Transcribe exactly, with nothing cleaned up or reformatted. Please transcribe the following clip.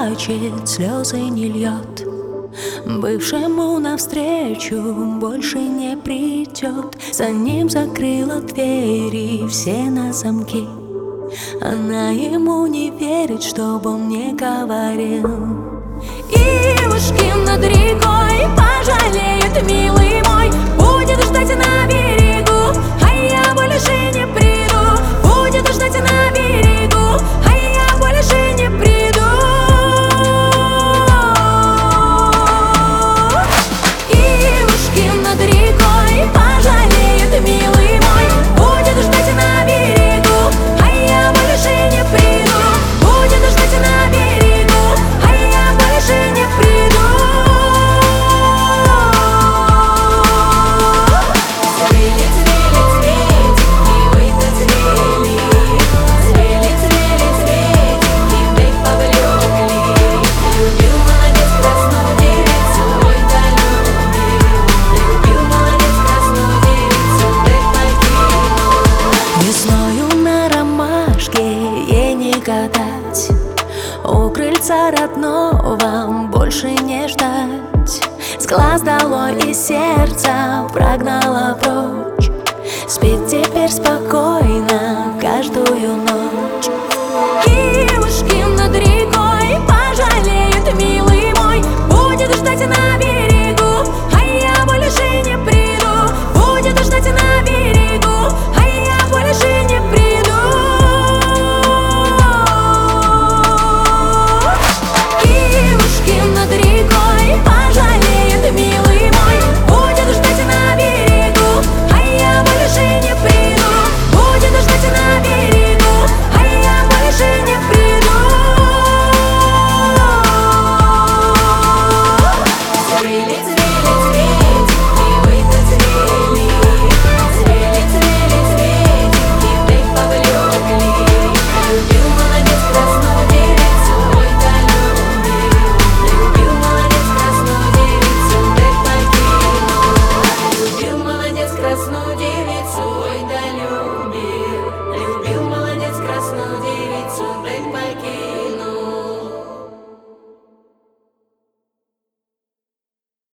плачет, слезы не льет. Бывшему навстречу больше не придет. За ним закрыла двери все на замки. Она ему не верит, чтоб он не говорил. Ивушки над рекой пожалеет, милый мой, будет ждать на берегу, а я больше не приду. Будет ждать на берегу, а я больше не приду. Ивушки над рекой пожалеет, милый мой, будет ждать на берегу, а я больше не приду. Будет ждать на берегу, а я больше не приду. Гадать, у крыльца родного больше не ждать. С глаз долой и сердца прогнала прочь. Спит теперь спокойно каждую ночь. Ивушки над рекой пожалеет, милый мой, будет ждать на берегу, а я больше не приду. Будет ждать на берегу, а я больше не приду. Красную девицу.